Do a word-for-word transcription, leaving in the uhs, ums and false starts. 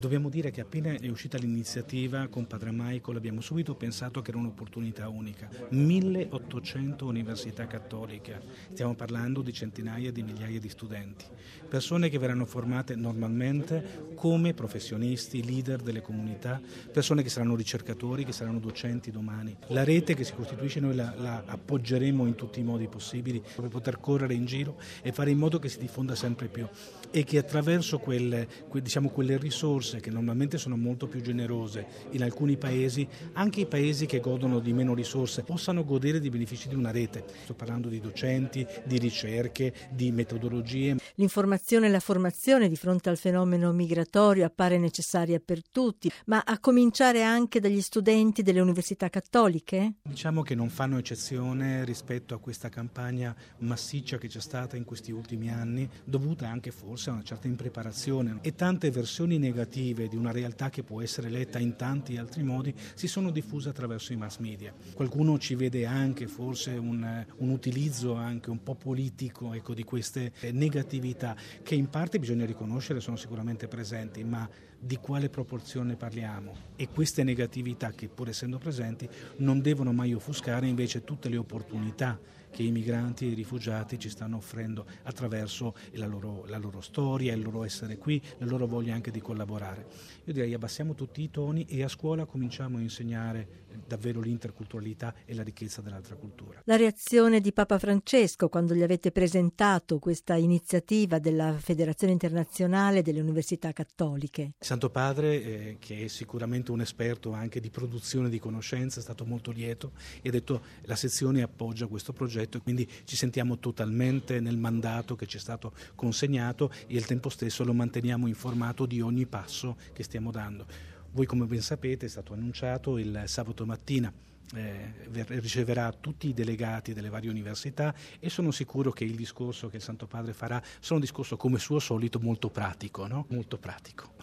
Dobbiamo dire che appena è uscita l'iniziativa con Padre Michael abbiamo subito pensato che era un'opportunità unica. milleottocento università cattoliche, stiamo parlando di centinaia di migliaia di studenti, persone che verranno formate normalmente come professionisti, leader delle comunità, persone che saranno ricercatori, che saranno docenti domani. La rete che si costituisce noi la, la appoggeremo in tutti i modi possibili per poter correre in giro e fare in modo che si diffonda sempre più e che attraverso quelle, que, diciamo, quelle risorse che normalmente sono molto più generose in alcuni paesi, anche i paesi che godono di meno risorse possano godere dei benefici di una rete. Sto parlando di docenti, di ricerche, di metodologie. L'informazione e la formazione di fronte al fenomeno migratorio appare necessaria per tutti, ma a cominciare anche dagli studenti delle università cattoliche? Diciamo che non fanno eccezione rispetto a questa campagna massiccia che c'è stata in questi ultimi anni, dovuta anche forse a una certa impreparazione e tante versioni negative di una realtà che può essere letta in tanti altri modi si sono diffuse attraverso i mass media. Qualcuno ci vede anche forse un, un utilizzo anche un po' politico, ecco, di queste negatività che in parte bisogna riconoscere sono sicuramente presenti, ma di quale proporzione parliamo? E queste negatività, che pur essendo presenti, non devono mai offuscare invece tutte le opportunità che i migranti e i rifugiati ci stanno offrendo attraverso la loro, la loro storia, il loro essere qui, la loro voglia anche di collaborare. Io direi abbassiamo tutti i toni e a scuola cominciamo a insegnare davvero l'interculturalità e la ricchezza dell'altra cultura. La reazione di Papa Francesco quando gli avete presentato questa iniziativa della Federazione Internazionale delle Università Cattoliche? Santo Padre, eh, che è sicuramente un esperto anche di produzione di conoscenze, è stato molto lieto e ha detto la sezione appoggia questo progetto e quindi ci sentiamo totalmente nel mandato che ci è stato consegnato e al tempo stesso lo manteniamo informato di ogni passo che stiamo dando. Voi, come ben sapete, è stato annunciato il sabato mattina. Eh, riceverà tutti i delegati delle varie università e sono sicuro che il discorso che il Santo Padre farà sarà un discorso come suo solito molto pratico, no? Molto pratico.